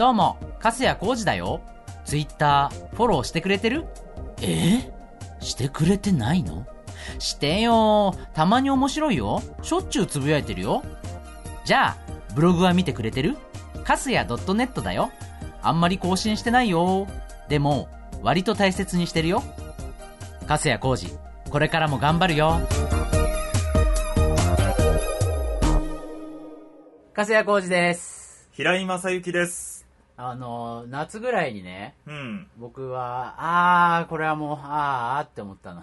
どうも、粕谷浩二だよ。ツイッターフォローしてくれてる？してくれてないの？してよ。たまに面白いよ。しょっちゅうつぶやいてるよ。じゃあブログは見てくれてる？粕谷 .net だよ。あんまり更新してないよ。でも割と大切にしてるよ。粕谷浩二、これからも頑張るよ。粕谷浩二です。 平井正幸です。 夏ぐらいにね、 うん。 僕はこれはもうって思った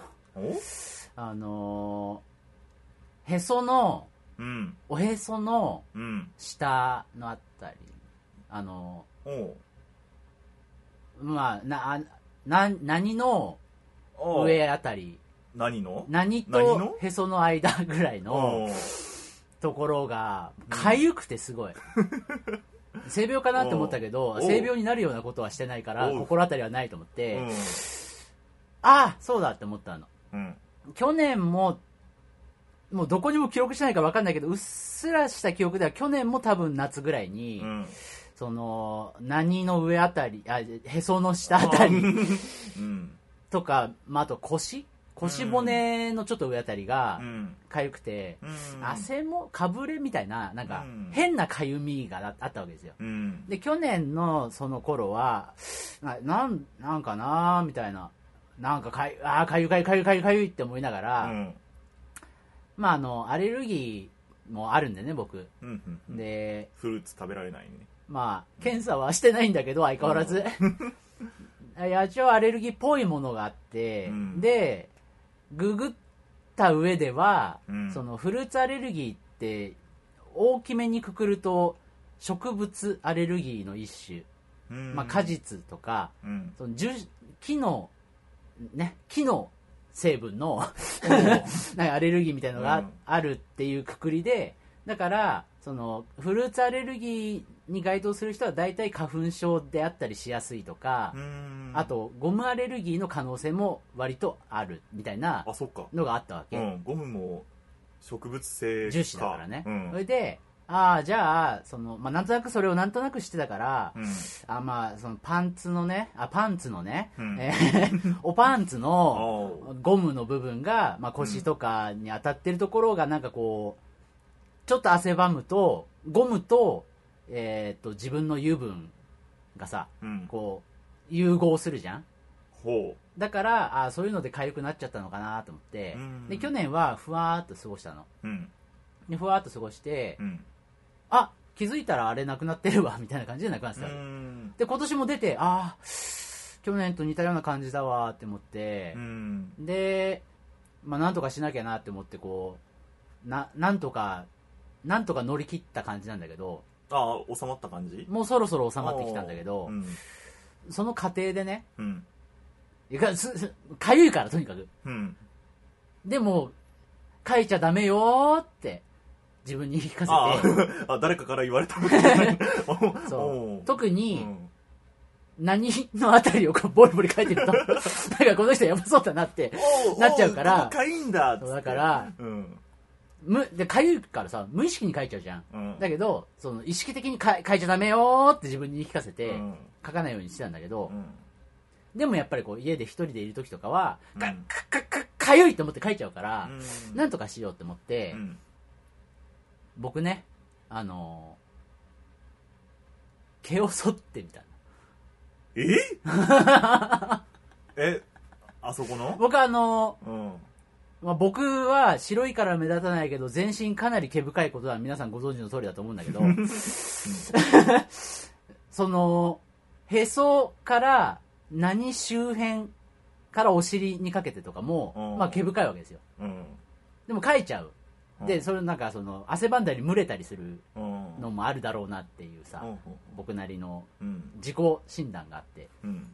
の。へその、 うん。 おへそのうん。 下のあたり、 おう。 まあ何のおう。 上あたり、 何の何とへその間ぐらいのおう。 ところがかゆくてすごい、性病かなって思ったけど、性病になるようなことはしてないから心当たりはないと思って、そうだって思ったの。 うん。 去年もうどこにも記録してないか分かんないけど、うっすらした記憶では去年も多分夏ぐらいに、 うん。 その何の上あたり、へその下あたりうん。 とか、あと腰骨のちょっと上あたりがかゆくて、汗もかぶれみたいな、なんか変なかゆみがあったわけですよ。で去年のその頃はなんかなみたいな、なんかかゆいって思いながら、アレルギーもあるんでね僕、でフルーツ食べられないね。 検査はしてないんだけど相変わらず一応アレルギーっぽいものがあって、でググった上では、そのフルーツアレルギーって大きめにくくると植物アレルギーの一種、果実とか、その木の成分のアレルギーみたいなのがあるっていうくくりで、だからそのフルーツアレルギーに該当する人は大体花粉症であったりしやすいとか、あとゴムアレルギーの可能性も割とあるみたいなのがあったわけ。 ゴムも植物性樹脂だからね、それでじゃあなんとなくそれをなんとなく知ってたから、そのパンツのね、おパンツのゴムの部分が、腰とかに当たってるところがなんかこうちょっと汗ばむとゴムと、自分の油分がさ、こう融合するじゃん。だからそういうので痒くなっちゃったのかなと思って、で去年はふわーっと過ごしたの、でふわーっと過ごして、気づいたらあれなくなってるわみたいな感じでなくなってた。で今年も出て去年と似たような感じだわって思って、でなんとかしなきゃなって思って、こうなんとか乗り切った感じなんだけど、 収まった感じ？ もうそろそろ収まってきたんだけど、その過程でね、かゆいからとにかく、でも書いちゃダメよって自分に言い聞かせて誰かから言われたそう特に、何のあたりをボリボリ書いてるとなんかこの人やばそうだなってなっちゃうから、 かゆいんだっつって、 だからでかゆいからさ無意識に書いちゃうじゃん、だけどその意識的に書いちゃダメよって自分に言い聞かせて、書かないようにしてたんだけど、でもやっぱりこう家で一人でいる時とかはかゆいと思って書いちゃうから、なんとかしようって思って、僕ね毛を剃ってみたの。あそこの？ 僕僕は白いから目立たないけど全身かなり毛深いことは皆さんご存知の通りだと思うんだけどそのへそから何周辺からお尻にかけてとかも、毛深いわけですよ、でもかいちゃう。でそれなんかその汗ばんだり蒸れたりするのもあるだろうなっていうさ、僕なりの自己診断があって、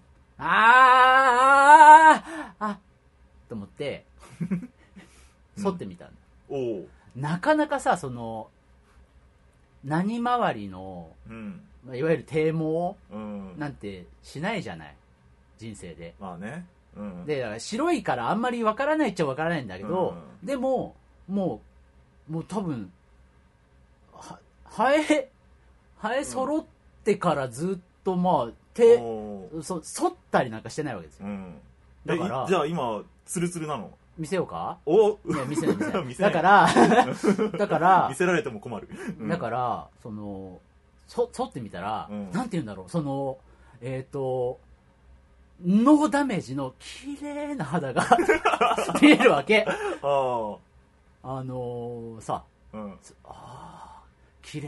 と思って剃ってみたんだ。なかなかさその何周りの、いわゆる低毛なんてしないじゃない、人生で。でだから白いからあんまりわからないっちゃわからないんだけど、でももう多分生え揃ってからずっとまあ反ったりなんかしてないわけですよ、だからじゃあ今ツルツルなの？ 見せようか？ いや見せない見せないだから見せられても困る、 だからその反ってみたら、なんて言うんだろう、そのノーダメージの綺麗な肌が見えるわけ。さ、綺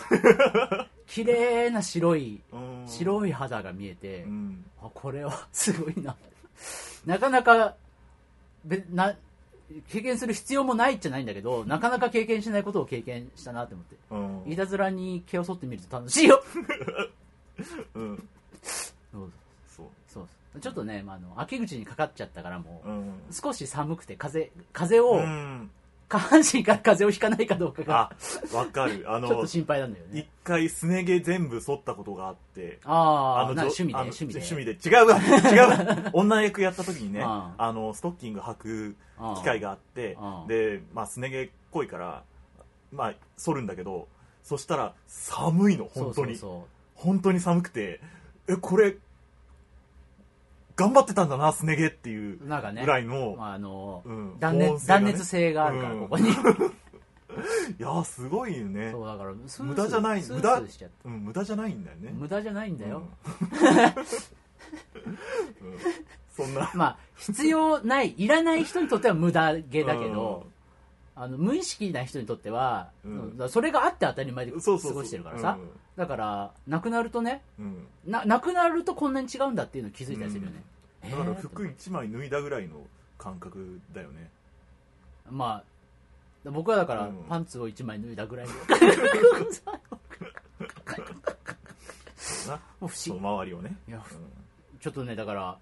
麗な白い肌が見えて、これはすごいな。なかなか経験する必要もないっちゃないんだけど、なかなか経験しないことを経験したなって思って、いたずらに毛を剃ってみると楽しいよ。そうちょっとね、秋口にかかっちゃったからもう、少し寒くて風を、下半身から風邪をひかないかどうかがわかる。 ちょっと心配なんだよね。 一回すね毛全部剃ったことがあって、 趣味で違うわ女役やった時にね、ストッキング履く機会があって、で、すね毛っぽいから剃るんだけど、そしたら寒いの、本当に寒くて、これ頑張ってたんだな、すね毛っていうぐらいの、 断熱性があるから、ここに。いや、すごいよね。 そうだから無駄じゃないんだよね。 無駄じゃないんだよ。 そんな。 必要ない、いらない人にとっては無駄毛だけど、無意識な人にとっては、それがあって当たり前で過ごしてるからさ、だからなくなるとね、なくなるとこんなに違うんだっていうのを気づいたりするよね、 だから服1枚脱いだぐらいの感覚だよね。 僕はだからパンツを1枚脱いだぐらいのもう不思議、 周りをね。 ちょっとね、だから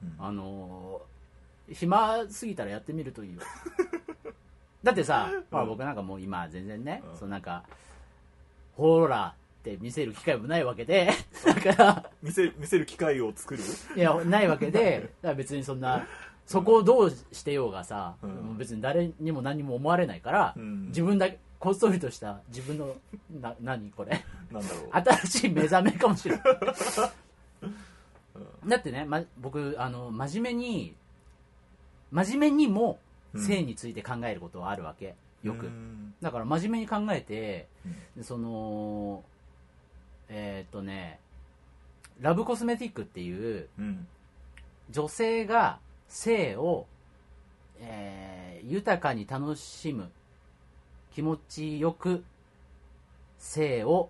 暇すぎたらやってみるといいよ。だってさ、僕なんかもう今全然ね、なんかほらって見せる機会もないわけで、だから見せる機会を作る、 いやないわけで、だから別にそんなそこをどうしてようがさ、別に誰にも何も思われないから、自分だけこっそりとした自分の何これなんだろう、 新しい目覚めかもしれない。だってね、僕真面目にも性について考えることはあるわけ、よく。だから真面目に考えて、そのラブコスメティックっていう、女性が性を、豊かに楽しむ、気持ちよく性を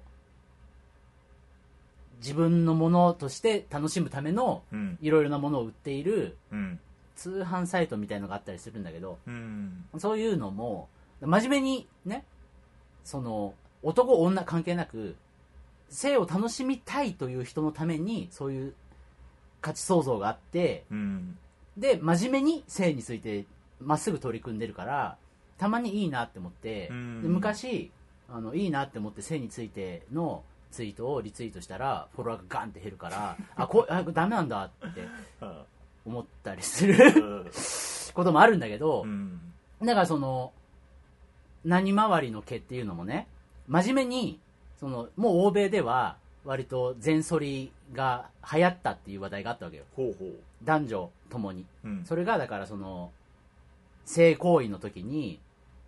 自分のものとして楽しむためのいろいろなものを売っている通販サイトみたいのがあったりするんだけど、そういうのも真面目にね、その男女関係なく性を楽しみたいという人のためにそういう価値創造があって、で真面目に性についてまっすぐ取り組んでるから、たまにいいなって思って、で昔いいなって思って性についてのツイートをリツイートしたらフォロワーがガンって減るから、ダメなんだって思ったりすることもあるんだけど、だからその何回りの毛っていうのもね、真面目にもう欧米では割と全剃りが流行ったっていう話題があったわけよ。男女ともに、それがだからその性行為の時に、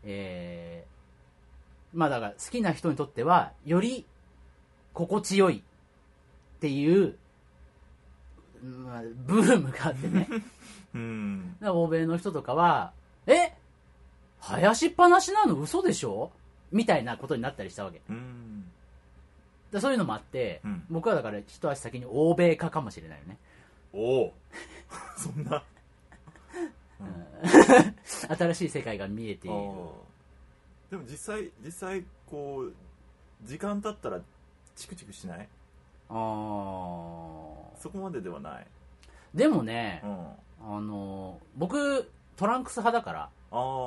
だから好きな人にとってはより心地よいっていう、ブームがあってね。欧米の人とかは生やしっぱなしなの嘘でしょみたいなことになったりしたわけ。そういうのもあって、僕はだから一足先に欧米化かもしれないよね。 そんな、 新しい世界が見えている。 でも実際こう時間経ったらチクチクしない？そこまでではない。 でもね、僕トランクス派だから、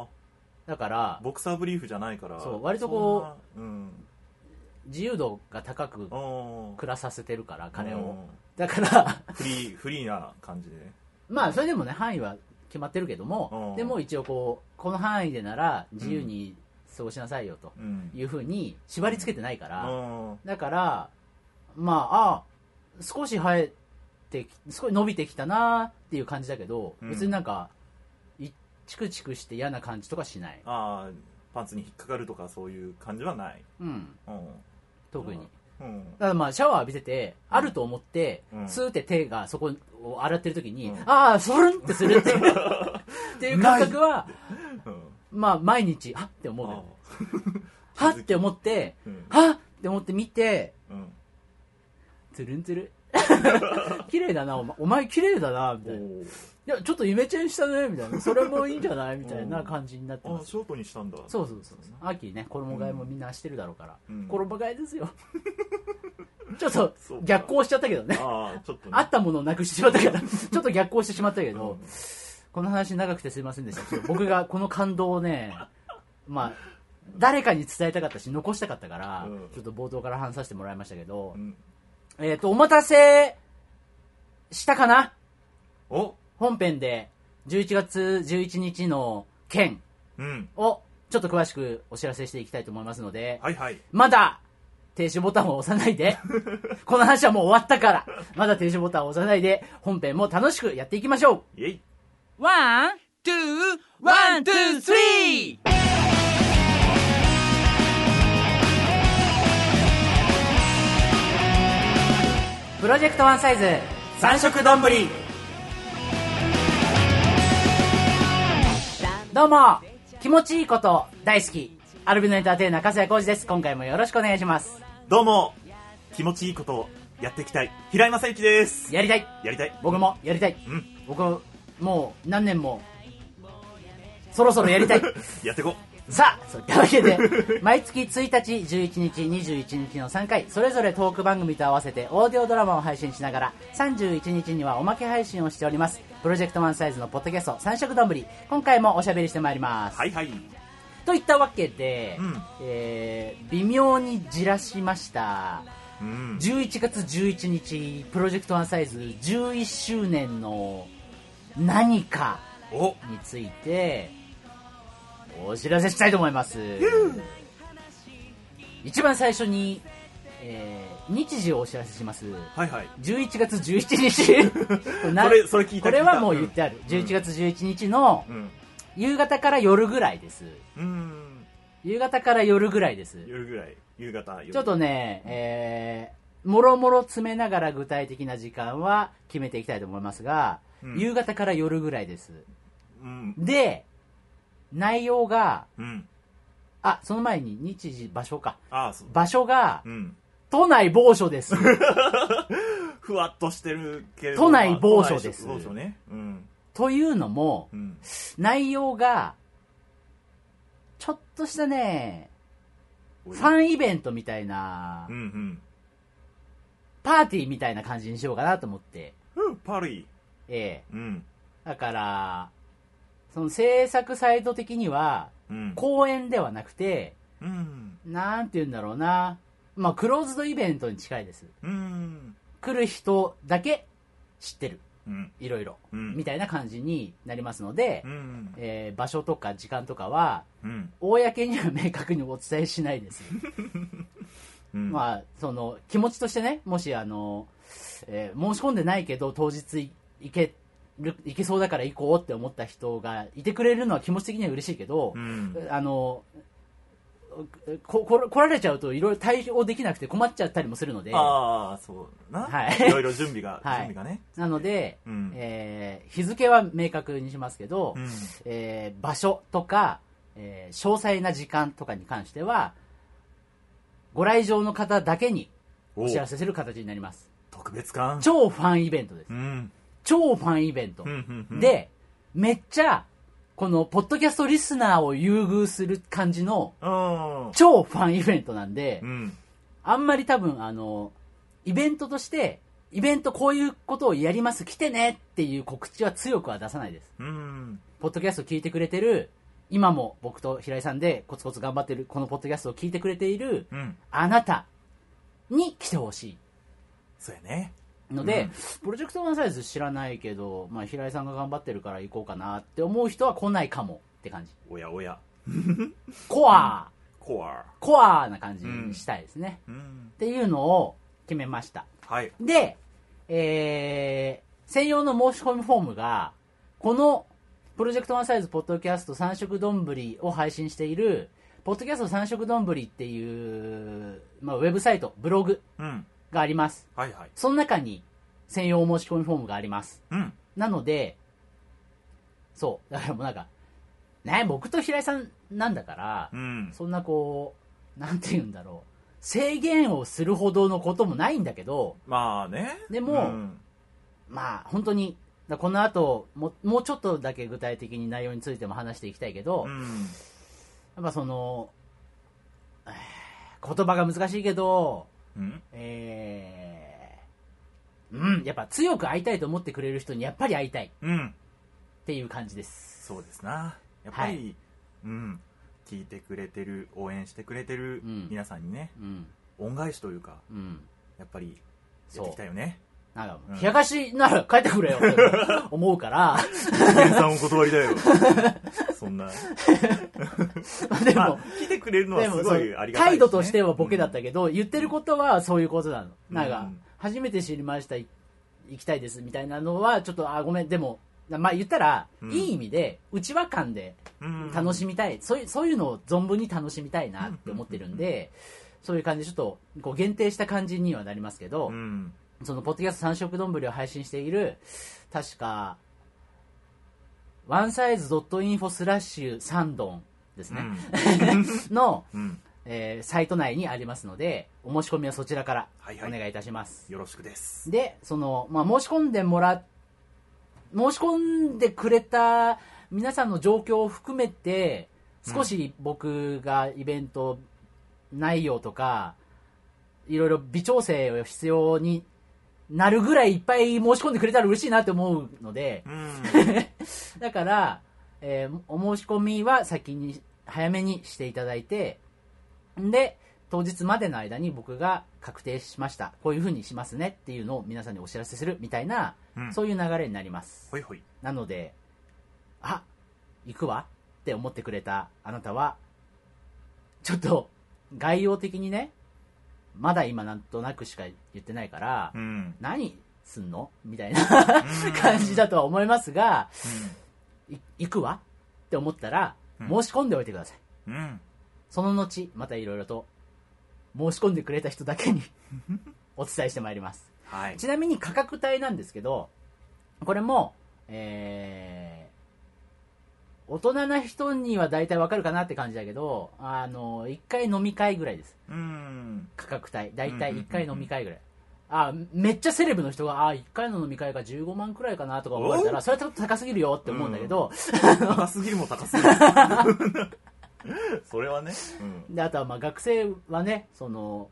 だからボクサーブリーフじゃないから、 そう割とこう、自由度が高く暮らさせてるから彼を、だからフリーな感じで、 それでもね範囲は決まってるけども、でも一応この範囲でなら自由に過ごしなさいよというふうに縛り付けてないから、だから少し生えて少し伸びてきたなっていう感じだけど、別になんかチクチクして嫌な感じとかしない。 ああ、パンツに引っかかるとかそういう感じはない。 特に。だからまあシャワー浴びてて、あると思って、スーって手がそこを洗ってる時に、ああスルンってするっていうっていう感覚は、まあ毎日はって思うよ。はって思って、はって思って見て、つるんつる綺麗だなお前綺麗だなみたいな。いやちょっとイメチェンしたねみたいな、それもいいんじゃないみたいな感じになってます。 ショートにしたんだ。 そう秋ね、衣替えもみんなしてるだろうから、衣替えですよちょっと逆行しちゃったけどね。ちょっとね、あったものをなくしてしまったからちょっと逆行してしまったけど、この話長くてすいませんでした。僕がこの感動をね、まあ誰かに伝えたかったし残したかったから、ちょっと冒頭から話させてもらいましたけど、お待たせしたかな。本編で11月11日の件をちょっと詳しくお知らせしていきたいと思いますので、まだ停止ボタンを押さないでこの話はもう終わったからまだ停止ボタンを押さないで本編も楽しくやっていきましょう。ワン、ツー、ワン、ツー、スリー。プロジェクトワンサイズ三色丼。 どうも、気持ちいいこと大好きアルビノエンターテイナー粕谷浩二です。今回もよろしくお願いします。 どうも、気持ちいいことをやっていきたい平井正幸です。 やりたい。僕もやりたい。僕もう何年もそろそろやりたいやってこ。 さあ、そういったわけで毎月1日、11日、21日の3回それぞれトーク番組と合わせてオーディオドラマを配信しながら31日にはおまけ配信をしておりますプロジェクトワンサイズのポッドキャスト三色丼。今回もおしゃべりしてまいります。といったわけで、微妙にじらしました、11月11日プロジェクトワンサイズ11周年の何かについてお知らせしたいと思います。一番最初に、日時をお知らせします。11月17日それ聞いた。 これはもう言ってある。11月11日の夕方から夜ぐらいです。夕方から夜ぐらいです。 夕方。 ちょっとね、もろもろ詰めながら具体的な時間は決めていきたいと思いますが、夕方から夜ぐらいです。で内容が、その前に日時、場所か。場所が、都内某所です。 ふわっとしてるけど。 都内某所です。 ね。 というのも、内容が、ちょっとしたね、ファンイベントみたいな、パーティーみたいな感じにしようかなと思って。 パーティー。だから、その制作サイト的には、公演ではなくて、なんて言うんだろうな、まあクローズドイベントに近いです。来る人だけ知ってる、いろいろ、みたいな感じになりますので、場所とか時間とかは、公には明確にお伝えしないです。まあその気持ちとしてね、もし申し込んでないけど当日行けそうだから行こうって思った人がいてくれるのは気持ち的には嬉しいけど、来られちゃうといろいろ対応できなくて困っちゃったりもするので、 そうな、いろいろ準備がね。 なので、日付は明確にしますけど、場所とか、詳細な時間とかに関してはご来場の方だけにお知らせする形になります。 特別感。 超ファンイベントです。超ファンイベントで、めっちゃこのポッドキャストリスナーを優遇する感じの超ファンイベントなんで、あんまり多分イベントとしてイベントこういうことをやります来てねっていう告知は強くは出さないです。ポッドキャスト聞いてくれてる、今も僕と平井さんでコツコツ頑張ってるこのポッドキャストを聞いてくれている、あなたに来てほしい。 そうやね。 ので、プロジェクトワンサイズ知らないけど、まあ、平井さんが頑張ってるから行こうかなって思う人は来ないかもって感じ。 おやおや。 コアな感じにしたいですね。っていうのを決めました。 はい。 で、専用の申し込みフォームが、このプロジェクトワンサイズポッドキャスト三色丼を配信している、ポッドキャスト三色丼っていう、ウェブサイト、ブログがあります。 はいはい。 その中に専用申し込みフォームがあります。なので、そう、だからもうなんか、ね、僕と平井さんなんだから、そんなこう、なんて言うんだろう、制限をするほどのこともないんだけど、 まあね。 でも、まあ本当に、この後もうちょっとだけ具体的に内容についても話していきたいけど、やっぱその、言葉が難しいけど、やっぱ強く会いたいと思ってくれる人にやっぱり会いたいっていう感じです。 そうですな。やっぱり、聞いてくれてる、応援してくれてる皆さんにね、恩返しというか、やっぱりやっていきたいよね。 なんか、冷やかしなら帰ってくれよって思うから。 原さんお断りだよ。そんな。 でも、 来てくれるのはすごいありがたい、 態度としてはボケだったけど、言ってることはそういうことなの。なんか、初めて知りました、行きたいですみたいなのは、ちょっと、ごめん、でも、言ったら、いい意味で、内輪感で楽しみたい、そういうのを存分に楽しみたいなって思ってるんで、そういう感じで、ちょっと、こう限定した感じにはなりますけど、そのポッドキャスト三色丼を配信している、確か、onesize.info/3丼ですね。の、サイト内にありますので、お申し込みはそちらからお願いいたします。 よろしくです。 で、その、申し込んでくれた皆さんの状況を含めて、少し僕がイベント内容とか、いろいろ微調整を必要になるぐらいいっぱい申し込んでくれたら嬉しいなって思うので、だから、お申し込みは先に早めにしていただいて、で当日までの間に僕が確定しました、こういう風にしますねっていうのを皆さんにお知らせするみたいな、そういう流れになります。 ほいほい。 なので、行くわって思ってくれたあなたはちょっと概要的にね、まだ今なんとなくしか言ってないから、何すんのみたいな感じだとは思いますが、行くわって思ったら申し込んでおいてください。その後またいろいろと申し込んでくれた人だけにお伝えしてまいります。ちなみに価格帯なんですけど、これも、大人な人には大体わかるかなって感じだけど、1回飲み会ぐらいです。価格帯。大体1回飲み会ぐらい。めっちゃセレブの人が、1回の飲み会が15万くらいかなとか思われたら、それはちょっと高すぎるよって思うんだけど。 高すぎるも高すぎる。それはね。 で、あとは学生はね、その、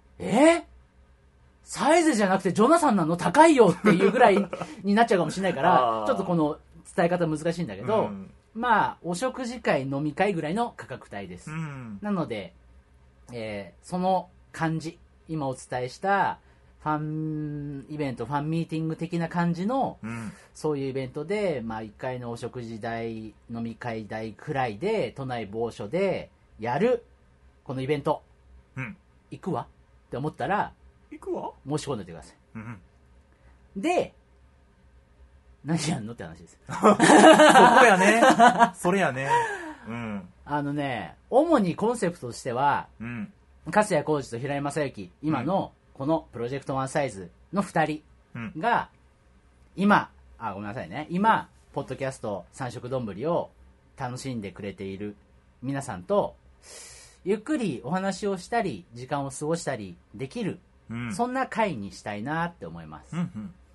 サイズじゃなくてジョナサンなの高いよっていうぐらいになっちゃうかもしれないから、ちょっとこの伝え方難しいんだけど、お食事会飲み会ぐらいの価格帯です。なので、その感じ、今お伝えしたファンイベント、ファンミーティング的な感じの、そういうイベントで、1回のお食事代、飲み会代くらいで都内某所でやるこのイベント、行くわって思ったら行くわ申し込んでおいてください。で、何やんのって話です。 そこやね。それやね。 主にコンセプトとしては、粕谷浩二と平井正幸、今のこのプロジェクトワンサイズの2人が、今、ごめんなさいね。今、ポッドキャスト三色丼を楽しんでくれている皆さんと、ゆっくりお話をしたり、時間を過ごしたりできる、そんな会にしたいなって思います。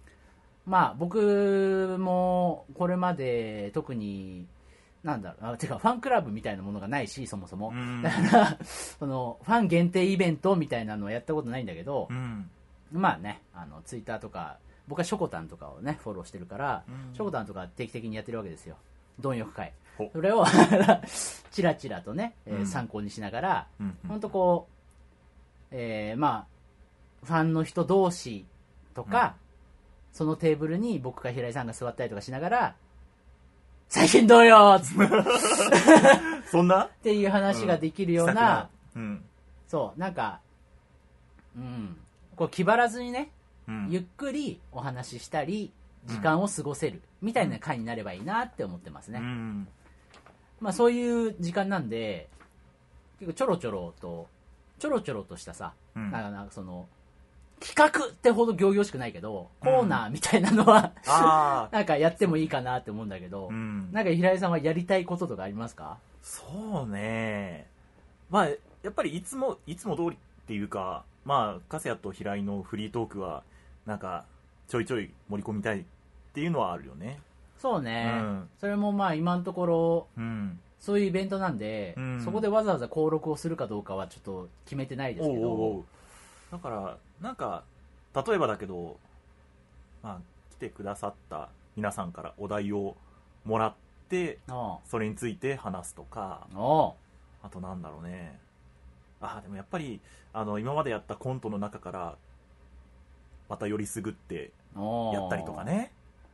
僕もこれまで特にてかファンクラブみたいなものがないし、そもそもだからそのファン限定イベントみたいなのはやったことないんだけど、ツイッターとか僕はショコタンとかをねフォローしてるから、ショコタンとか定期的にやってるわけですよ、貪欲会。それをチラチラとね、参考にしながら、本当こう、ファンの人同士とか、そのテーブルに僕か平井さんが座ったりとかしながら、最近どうよっつってそんなっていう話ができるような、そう、 こう気張らずにね、 うん、 ゆっくりお話ししたり時間を過ごせるみたいな回になればいいなって思ってますね、まあそういう時間なんで、結構ちょろちょろとしたさ、なんかその企画ってほど仰々しくないけど、コーナーみたいなのは、なんかやってもいいかなって思うんだけど、なんか平井さんはやりたいこととかありますか？ そうね、まあやっぱりいつも通りっていうか、まあ粕谷と平井のフリートークはなんかちょいちょい盛り込みたいっていうのはあるよね。 そうね、それもまあ今のところ、そういうイベントなんで、そこでわざわざ登録をするかどうかはちょっと決めてないですけど、 だからなんか例えばだけど、まあ、来てくださった皆さんからお題をもらってそれについて話すとか、あとなんだろうね、でもやっぱり今までやったコントの中からまたよりすぐってやったりとかね、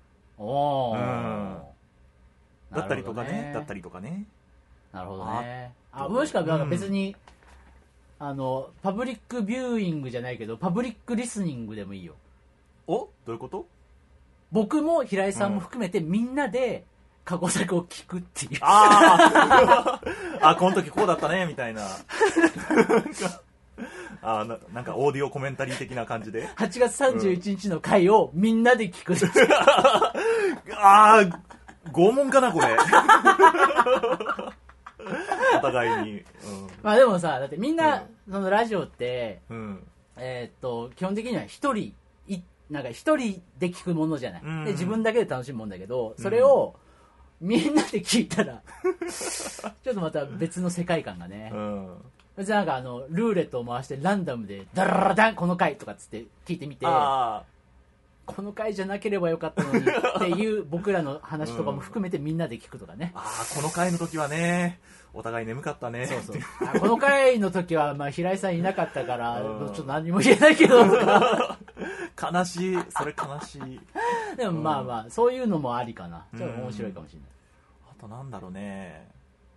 だったりとかね。 なるほどね。もしくはなんか別に、パブリックビューイングじゃないけどパブリックリスニングでもいいよ。 どういうこと？ 僕も平井さんも含めてみんなで過去作を聞くっていう、この時こうだったねみたいななんかオーディオコメンタリー的な感じで 8月31日の回をみんなで聞く拷問かなこれお互いに、 まあでもさ、だってみんな、そのラジオって、基本的には一人で聞くものじゃない、で自分だけで楽しむもんだけど、それをみんなで聞いたらちょっとまた別の世界観がね、別になんかルーレットを回してランダムでダラララダンこの回とかっつって聞いてみて、この回じゃなければよかったのにっていう僕らの話とかも含めてみんなで聞くとかね、 この回の時はねお互い眠かったね、 そうこの回の時はまあ平井さんいなかったから、ちょっと何も言えないけどとか悲しい、それ悲しいでもまあまあそういうのもありかな、ちょっと面白いかもしれない。 あとなんだろうね、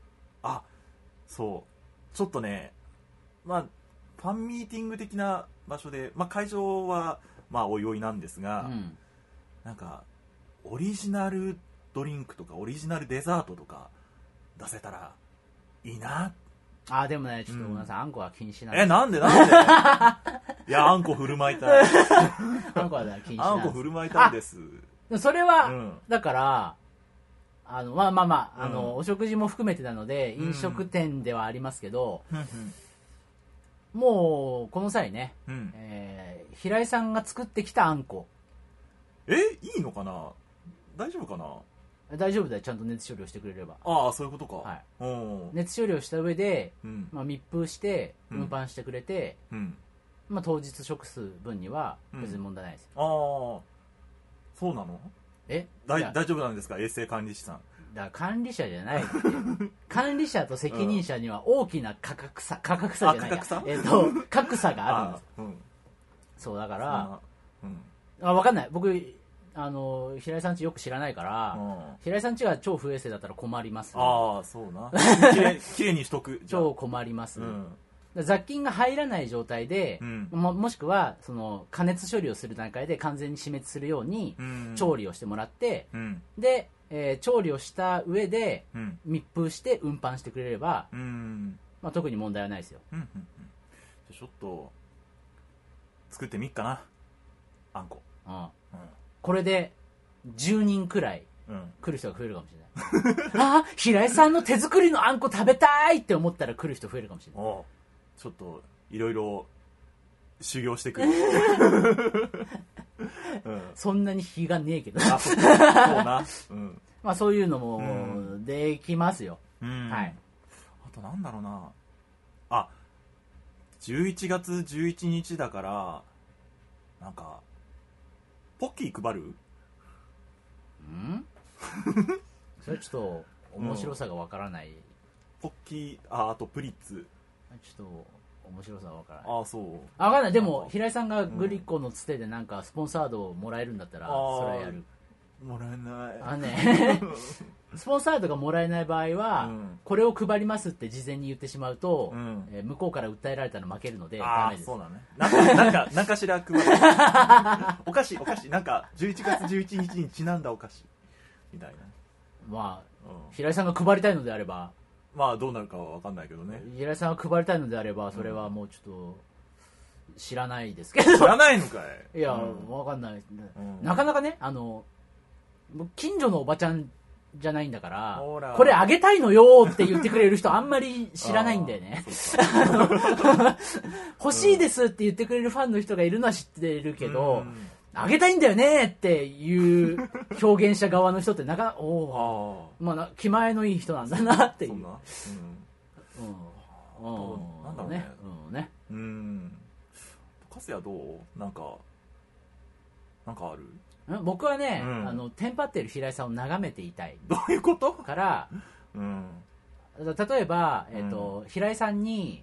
そうちょっとね、まあファンミーティング的な場所で、まあ会場はまあおいおいなんですが、なんかオリジナルドリンクとかオリジナルデザートとか出せたらいいな。 でもね、ちょっとごめんなさい、あんこは禁止なんです。 なんでいや、あんこ振る舞いたいあんこは禁止なんです。 あんこ振る舞いたいです。 それは、だからお食事も含めてなので飲食店ではありますけど、もうこの際ね、平井さんが作ってきたあんこ、 いいのかな、大丈夫かな。 大丈夫だよ、ちゃんと熱処理をしてくれれば。 そういうことか、 熱処理をした上で、密封して運搬してくれて、当日食す分には別に問題ないですよ。 そうなの？大丈夫なんですか、衛生管理士さん。 だから管理者じゃないって管理者と責任者には大きな価格差じゃないや、格差があるんです。そうだから分かんない、僕平井さんちよく知らないから、平井さんちが超不衛生だったら困ります、 そうなきれいにしとく超困ります、雑菌が入らない状態で、もしくはその加熱処理をする段階で完全に死滅するように調理をしてもらって、で、調理をした上で密封して運搬してくれれば、特に問題はないですよ。 ちょっと作ってみっかな、あんこ。 これで10人くらい来る人が増えるかもしれない平井さんの手作りのあんこ食べたいって思ったら来る人増えるかもしれない。 ちょっといろいろ修行してくるそんなに日がねえけどそうな、 そういうのもできますよ。あとなんだろうな、11月11日だからなんかポッキー配る？ それちょっと面白さがわからない。 ポッキー、あとプリッツ。 ちょっと面白さがわからない。 そう。 わかんない。でも平井さんがグリコのつてでなんかスポンサードをもらえるんだったら、それはやる。 もらえない。 スポンサードがもらえない場合は、 うん、 これを配りますって事前に言ってしまうと、 うん、 向こうから訴えられたら負けるのでダメです。 そうだね。なんかしら配るお菓子なんか11月11日にちなんだお菓子みたいな。 まあ、平井さんが配りたいのであれば、 まあどうなるかは分かんないけどね。 平井さんが配りたいのであれば、それはもうちょっと知らないですけど。 知らないのかい。 いや、分かんない、なかなかね、近所のおばちゃんじゃないんだから、これあげたいのよって言ってくれる人あんまり知らないんだよね。欲しいですって言ってくれるファンの人がいるのは知ってるけど、あげたいんだよねっていう表現者側の人ってまあ、気前のいい人なんだなっていう。なんだろうね。カスヤどう？なんかある？ 僕はね、テンパってる平井さんを眺めていたい。 どういうことから、例えば、平井さんに、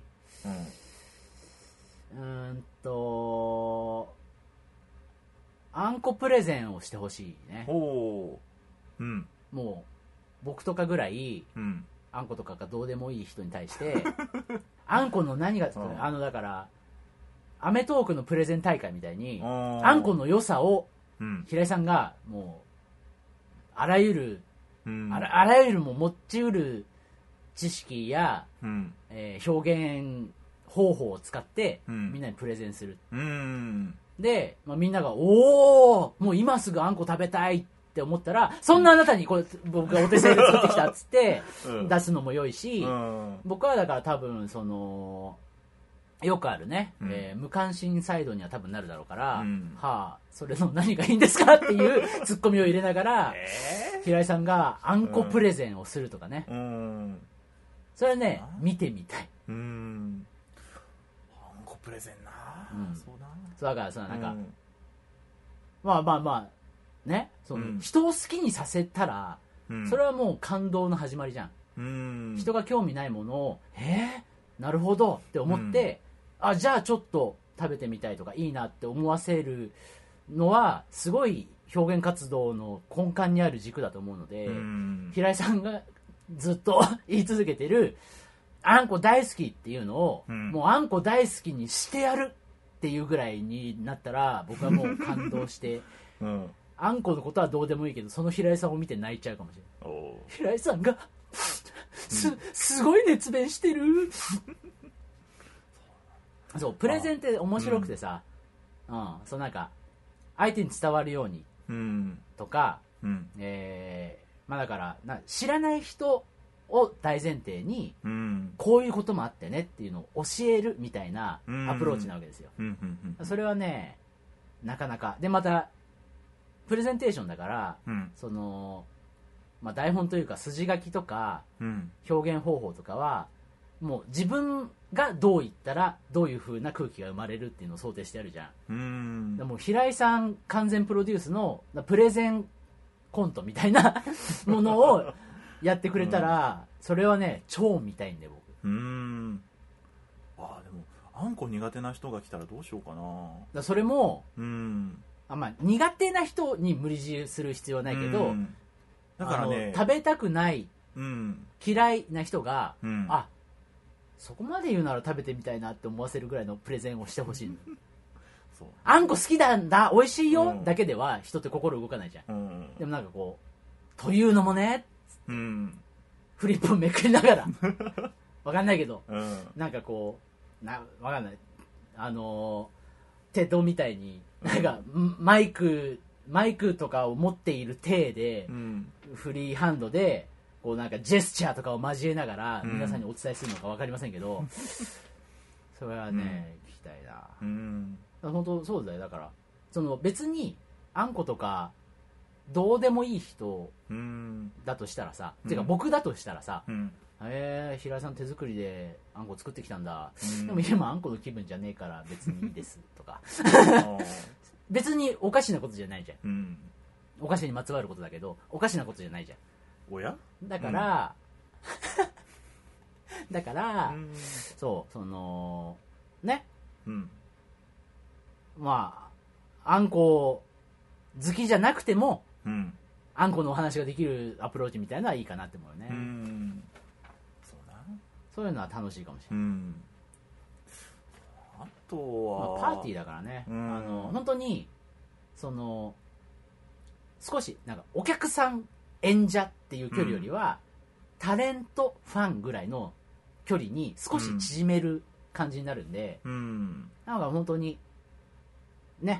あんこプレゼンをしてほしいね。もう僕とかぐらい、あんことかがどうでもいい人に対してあんこの何がだからアメトーークのプレゼン大会みたいにあんこの良さを平井さんがもうあらゆるも持ちうる知識や、表現方法を使ってみんなにプレゼンする。で、みんながもう今すぐあんこ食べたいって思ったら、そんなあなたに僕がお手製で作ってきたっつって出すのも良いし、僕はだから多分よくあるね、無関心サイドには多分なるだろうから、それの何がいいんですかっていうツッコミを入れながら、平井さんがあんこプレゼンをするとかね、それね見てみたい。あんこプレゼンな、そうだからなんか、まあね、人を好きにさせたら、それはもう感動の始まりじゃん。人が興味ないものをなるほどって思って、じゃあちょっと食べてみたいとかいいなって思わせるのはすごい表現活動の根幹にある軸だと思うので、平井さんがずっと言い続けてるあんこ大好きっていうのを、もうあんこ大好きにしてやるっていうぐらいになったら僕はもう感動して、あんこのことはどうでもいいけどその平井さんを見て泣いちゃうかもしれない。平井さんがすごい熱弁してるそうプレゼンって面白くてさ、そうなんか相手に伝わるようにとか、だから知らない人を大前提に、こういうこともあってねっていうのを教えるみたいなアプローチなわけですよ。それはねなかなかで、またプレゼンテーションだから、台本というか筋書きとか、表現方法とかはもう自分がどう言ったらどういう風な空気が生まれるっていうのを想定してあるじゃん。でも平井さん完全プロデュースのプレゼンコントみたいなものをやってくれたら、それはね超見たいんだよ僕。 でもあんこ苦手な人が来たらどうしようかな。 それも苦手な人に無理強いする必要はないけど、だからね食べたくない、嫌いな人が、そこまで言うなら食べてみたいなって思わせるぐらいのプレゼンをしてほしいそうあんこ好きなんだ美味しいよ、だけでは人って心動かないじゃん、でもなんかこうというのもね、フリップをめくりながらわかんないけど、なんかこうわかんないテトみたいになんかマイクとかを持っている体で、フリーハンドでこうなんかジェスチャーとかを交えながら皆さんにお伝えするのか分かりませんけど、それはね、聞きたいな。本当そうだよ。だから別にあんことかどうでもいい人だとしたらさ、てか僕だとしたらさ、平井さん手作りであんこ作ってきたんだ、でも今あんこの気分じゃねえから別にいいですとか別におかしなことじゃないじゃん、お菓子にまつわることだけどおかしなことじゃないじゃん。 おやだから、ね、あんこ好きじゃなくても、 あんこのお話ができるアプローチみたいなのはいいかなって思うよね。 そうな。 そういうのは楽しいかもしれない。 あとは、 パーティーだからね、本当にその少しなんかお客さん演者っていう距離よりは、タレントファンぐらいの距離に少し縮める感じになるんで、なんか本当にね、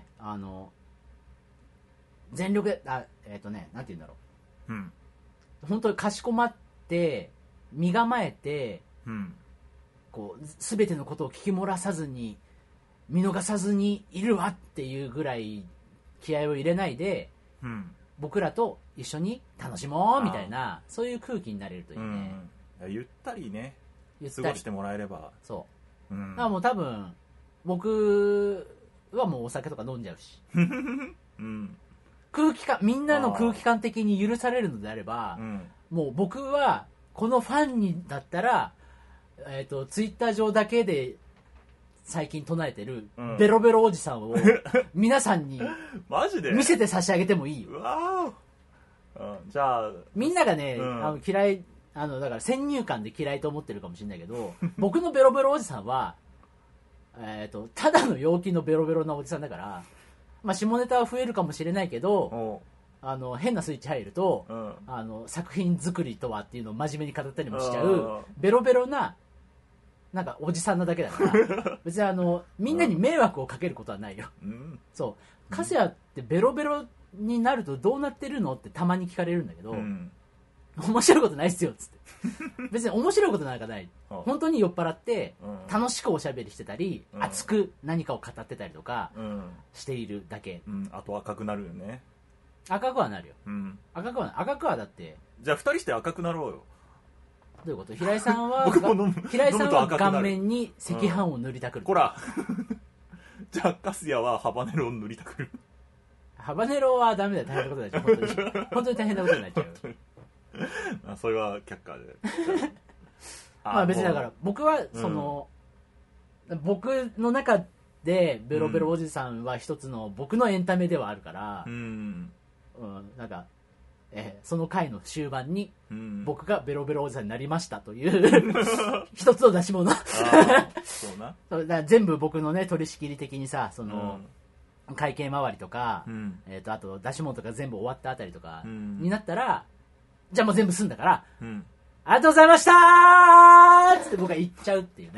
全力でなんて言うんだろう、本当にかしこまって身構えて、こう全てのことを聞き漏らさずに見逃さずにいるわっていうぐらい気合を入れないで、僕らと一緒に楽しもうみたいな、そういう空気になれるといいね。 ゆったりね過ごしてもらえれば。 そう、だからもう多分僕はもうお酒とか飲んじゃうし空気感、みんなの空気感的に許されるのであれば、もう僕はこのファンにだったら、ツイッター上だけで最近唱えてるベロベロおじさんを皆さんに見せて差し上げてもいいよ。 じゃあみんながね、嫌い、だから先入観で嫌いと思ってるかもしれないけど僕のベロベロおじさんはただの陽気のベロベロなおじさんだから、まあ、下ネタは増えるかもしれないけど、変なスイッチ入ると、作品作りとはっていうのを真面目に語ったりもしちゃうベロベロななんかおじさんなだけだから別にみんなに迷惑をかけることはないよ、そうカセヤってベロベロになるとどうなってるのってたまに聞かれるんだけど、面白いことないっすよっつって別に面白いことなんかない、本当に酔っ払って楽しくおしゃべりしてたり、熱く何かを語ってたりとかしているだけ、 あと赤くなるよね。 赤くはなるよ、赤くはだって。 じゃあ2人して赤くなろうよ。 どういうこと？平井さんは顔面に赤飯を塗りたくる。 こらじゃあカスヤはハバネロを塗りたくる。 ハバネロはダメだよ、大変なことになっちゃう。本当に大変なことになっちゃうそれは却下でまあ別にだから僕はその、僕の中でベロベロおじさんは一つの僕のエンタメではあるから、なんかその回の終盤に僕がベロベロおじさんになりましたという一つの出し物そうだ全部僕のね取り仕切り的にさ、その、会計周りとか、あと出し物とか全部終わったあたりとかになったら、じゃあもう全部済んだから、ありがとうございましたーっつって僕が言っちゃうっていうね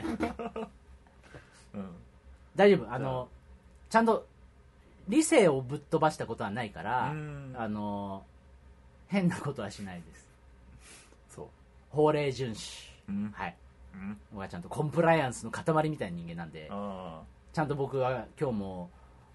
大丈夫、ちゃんと理性をぶっ飛ばしたことはないから、変なことはしないです。そう法令遵守、はい、僕はちゃんとコンプライアンスの塊みたいな人間なんで、ちゃんと僕は今日も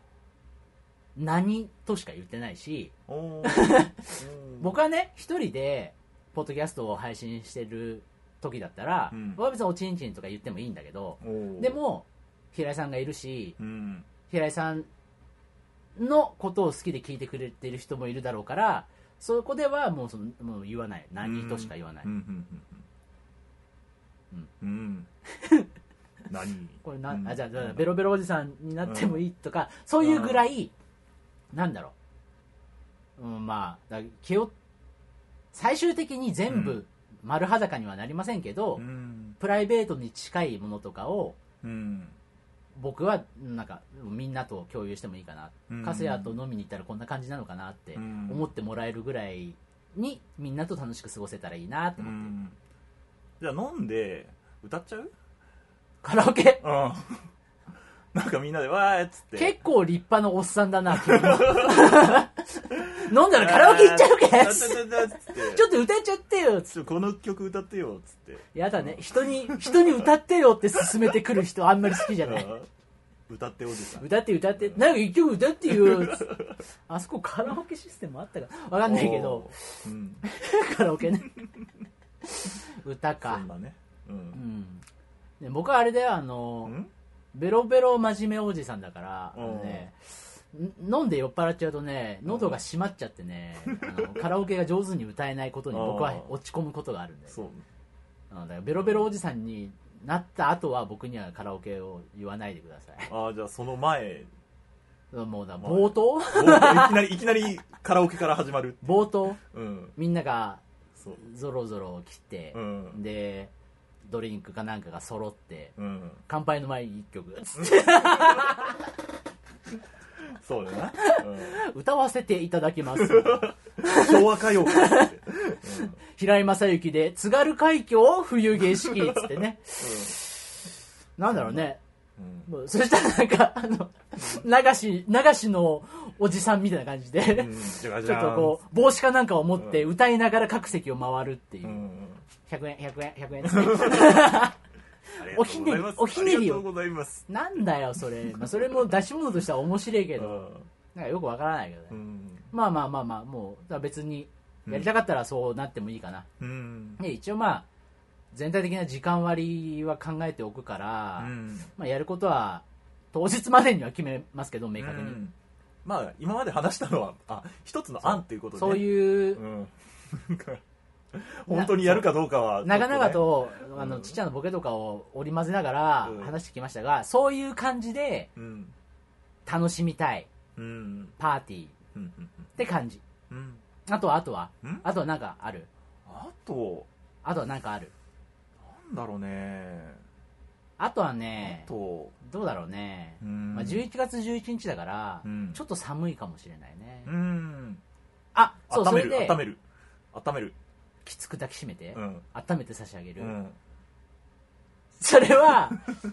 何としか言ってないし僕はね一人でポッドキャストを配信してる時だったら、僕は別におちんちんとか言ってもいいんだけど、でも平井さんがいるし、平井さんのことを好きで聞いてくれてる人もいるだろうから、そこではもう言わない、何としか言わない。何これじゃあベロベロおじさんになってもいいとか、そういうぐらい、なんだろう、まあ最終的に全部丸裸にはなりませんけど、プライベートに近いものとかを、僕はなんかみんなと共有してもいいかな、カセヤと飲みに行ったらこんな感じなのかなって思ってもらえるぐらいにみんなと楽しく過ごせたらいいなって思ってる。 じゃあ飲んで歌っちゃう？ カラオケ？ なんかみんなでわーっつって。 結構立派なおっさんだな君飲んだらカラオケ行っちゃうけちょっと歌っちゃってよっつって、 この曲歌ってよっつって。 やだね、人に歌ってよって勧めてくる人あんまり好きじゃない。 歌っておじさん、 歌ってなんか一曲歌ってよっつって。あそこカラオケシステムあったかわかんないけど、カラオケね歌か。そんなね、僕はあれだよ、ベロベロ真面目おじさんだから、飲んで酔っ払っちゃうとね、喉が閉まっちゃってね、カラオケが上手に歌えないことに僕は落ち込むことがあるんで、だからベロベロおじさんになった後は僕にはカラオケを言わないでください。 じゃあその前もうだ冒頭いきなりカラオケから始まる冒頭、 うん、 みんながぞろぞろ来て、 うん、 でドリンクかなんかが揃って、 うん、 乾杯の前に1曲つってそうだな、 うん、歌わせていただきます昭和歌謡かって、うん、 平井正幸で津軽海峡冬景色つってね、うん、なんだろうね、うん、そしたらなんか流しのおじさんみたいな感じで、うん、ちょっとこう帽子かなんかを持って歌いながら各席を回るっていう、うん、100円ですねおひねりをなんだよそれ、まあ、それも出し物としては面白いけどなんかよくわからないけどね、うん、まあもう別にやりたかったらそうなってもいいかな、うん、で一応まあ全体的な時間割は考えておくから、うんまあ、やることは当日までには決めますけど明確に、うん、 まあ今まで話したのは一つの案っていうことで、ね、 そういう、うん本当にやるかどうかは、ね、 長々とちっちゃなボケとかを織り交ぜながら話してきましたが、そういう感じで楽しみたい、うん、パーティーって感じ、うん、あとはなんかある？ あとはなんかある？ なんだろうね。 あとはね、どうだろうね、まあ、11月11日だから、うん、ちょっと寒いかもしれないね、うん、そうそれで温めるきつく抱きしめて、 うん、 温めて差し上げる、うん、それは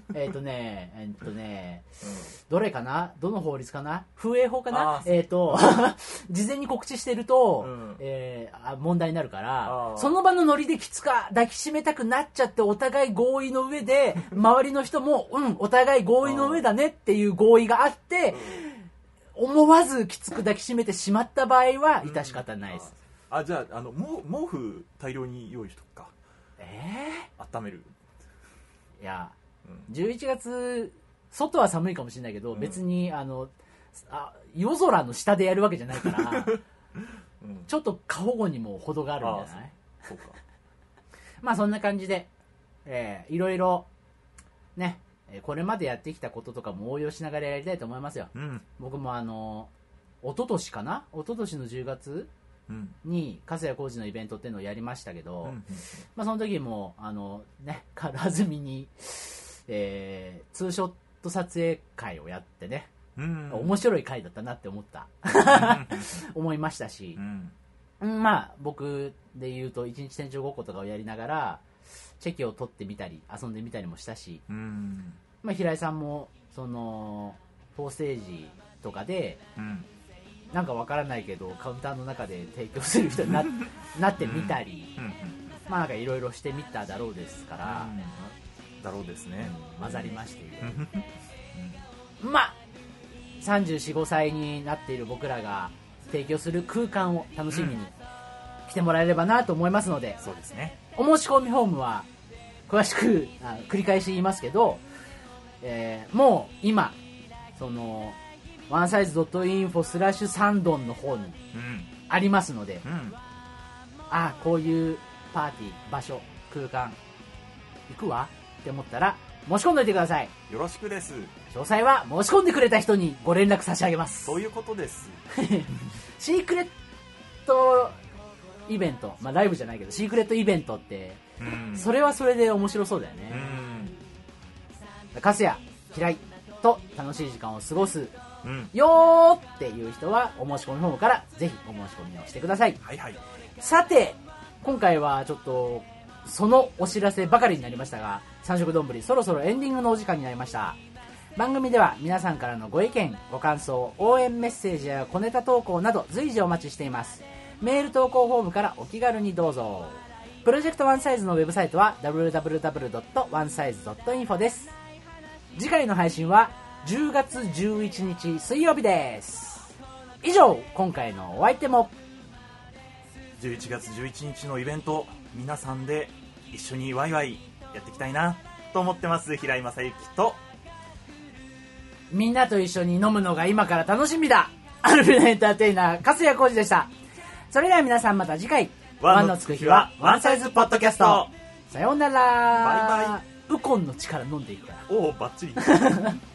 どれかな、どの法律かな、風営法かな、事前に告知してると、問題になるから、その場のノリできつか抱きしめたくなっちゃって、お互い合意の上で周りの人もお互い合意の上だねっていう合意があって、思わずきつく抱きしめてしまった場合は致し方ないです、 じゃあ毛布大量に用意しとくか。温める。 いや、11月外は寒いかもしれないけど、別に夜空の下でやるわけじゃないから、ちょっと過保護にも程があるんじゃない？そうか。まあそんな感じで、いろいろね、これまでやってきたこととかも応用しながらやりたいと思いますよ、うん、僕も一昨年の10月に粕谷浩二のイベントっていうのをやりましたけど、まあ、その時も軽はずみに、ツーショット撮影会をやってね、面白い会だったなって思いましたし、まあ僕で言うと一日店長ごっことかをやりながらチェキを取ってみたり遊んでみたりもしたし、まあ、平井さんもその4ステージとかで、なんかわからないけどカウンターの中で提供する人に なってみたり、まあなんかいろいろしてみただろうですから、 だろうですね、 混ざりましているまあ34、5歳になっている僕らが提供する空間を楽しみに来てもらえればなと思いますので、 そうですね、 お申し込みフォームは詳しく繰り返し言いますけど、もう今そのonesize.info/サンドンの方にありますので、こういうパーティー、場所、空間行くわって思ったら申し込んでおいてください。 よろしくです。 詳細は申し込んでくれた人にご連絡差し上げます。 そういうことですシークレットイベント、まあライブじゃないけどシークレットイベントって、それはそれで面白そうだよね。粕谷、平井と楽しい時間を過ごすよーっていう人はお申し込みフォームからぜひお申し込みをしてください。 はいはい。 さて今回はちょっとそのお知らせばかりになりましたが、三色丼そろそろエンディングのお時間になりました。番組では皆さんからのご意見ご感想、応援メッセージや小ネタ投稿など随時お待ちしています。メール投稿フォームからお気軽にどうぞ。プロジェクトワンサイズのウェブサイトは www.onesize.info です。次回の配信は10月11日水曜日です。以上、今回のお相手も 11月11日のイベント、皆さんで一緒にワイワイやっていきたいなと思ってます。平井正幸とみんなと一緒に飲むのが今から楽しみだアルフレエンターテイナー粕谷浩二でした。それでは皆さんまた次回、ワンのつく日はワンサイズポッドキャスト、さようなら。 バイバイ。 ウコンの力飲んでいくから。 おお、バッチリ